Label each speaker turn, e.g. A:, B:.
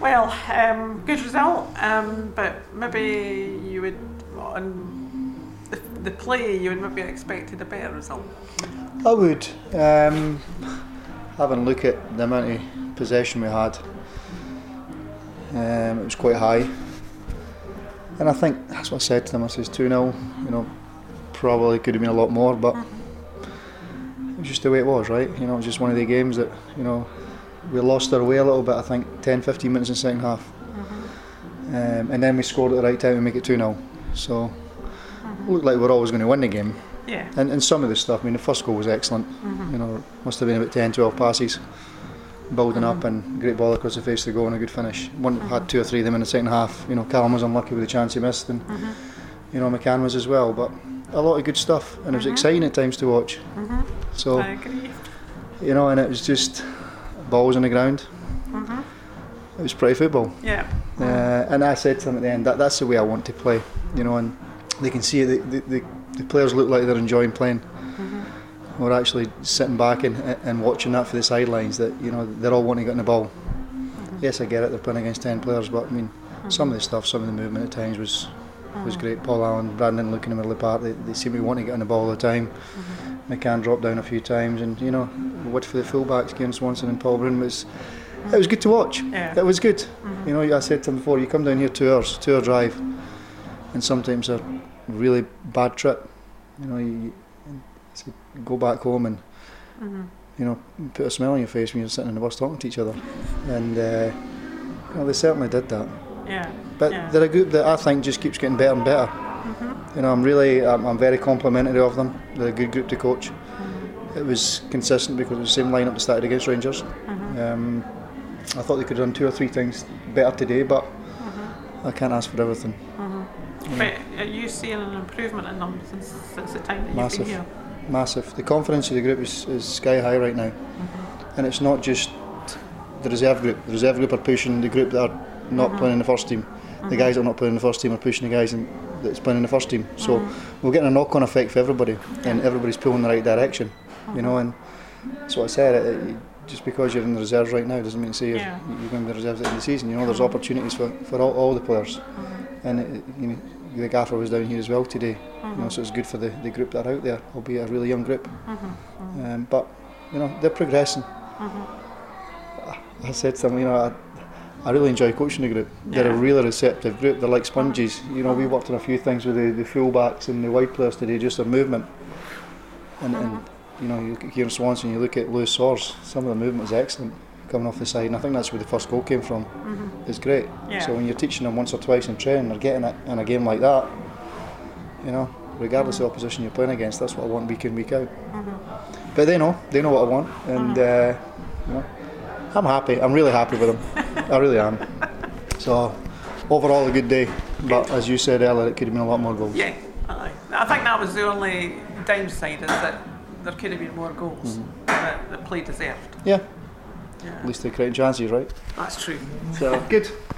A: Well, good result, but maybe you would, on the play, you would maybe expected a better result.
B: I would. Having a look at the amount of possession we had, it was quite high. And I think that's what I said to them. I says 2-0, probably could have been a lot more, but it was just the way it was, right? It was just one of the games that, we lost our way a little bit, I think 10-15 minutes in the second half. And then we scored at the right time to make it 2-0. So it looked like we were always going to win the game.
A: Yeah.
B: And some of the stuff, the first goal was excellent. Must have been about 10-12 passes, building up, and great ball across the face to go and a good finish. One had 2 or 3 of them in the second half. Callum was unlucky with the chance he missed, and McCann was as well. But a lot of good stuff, and it was exciting at times to watch. So
A: I agree.
B: And it was just balls on the ground. It was pretty football.
A: Yeah.
B: And I said to them at the end, that's the way I want to play. And they can see it. The players look like they're enjoying playing. We're actually sitting back and watching that for the sidelines. That they're all wanting to get in the ball. Yes, I get it. They're playing against 10 players, but some of the stuff, some of the movement at times was great. Paul Allen, Brandon looking in the middle of the park. They seem to want to get on the ball all the time. McCann dropped down a few times, and what for the fullbacks, Kieran Swanson and Paul Bryn it was good to watch.
A: Yeah.
B: It was good. I said to him before, you come down here 2 hours, 2-hour drive, and sometimes a really bad trip. You go back home and put a smile on your face when you're sitting in the bus talking to each other, and they certainly did that.
A: Yeah.
B: But they're a group that I think just keeps getting better and better. I'm very complimentary of them. They're a good group to coach. It was consistent because it was the same lineup that started against Rangers. I thought they could have done 2 or 3 things better today, but I can't ask for everything.
A: But are you seeing an improvement in them since the time that you've been here?
B: Massive. The confidence of the group is sky high right now. And it's not just the reserve group. The reserve group are pushing the group that are not playing in the first team. The guys that are not playing in the first team are pushing the guys that's playing in the first team. So we're getting a knock-on effect for everybody, and everybody's pulling in the right direction. And that's what I said. Just because you're in the reserves right now doesn't mean to say you're going to be the reserves at the end of the season. There's opportunities for all the players. And the gaffer was down here as well today. So it's good for the group that are out there, albeit a really young group. But they're progressing. I said to them, I really enjoy coaching the group. They're a really receptive group. They're like sponges. We worked on a few things with the full-backs and the wide players today, just their movement. And you look at Kieran Swanson, you look at Lewis Sors, some of the movement is excellent coming off the side, and I think that's where the first goal came from. It's great. So when you're teaching them once or twice in training, they're getting it in a game like that, regardless of the opposition you're playing against, that's what I want week in, week out. But they know what I want, and I'm happy. I'm really happy with them. I really am. So overall a good day, but as you said earlier, it could have been a lot more goals.
A: Yeah, I think that was the only downside, is that there could have been more goals that the play deserved.
B: Yeah. At least they're creating chances, right?
A: That's true.
B: So good.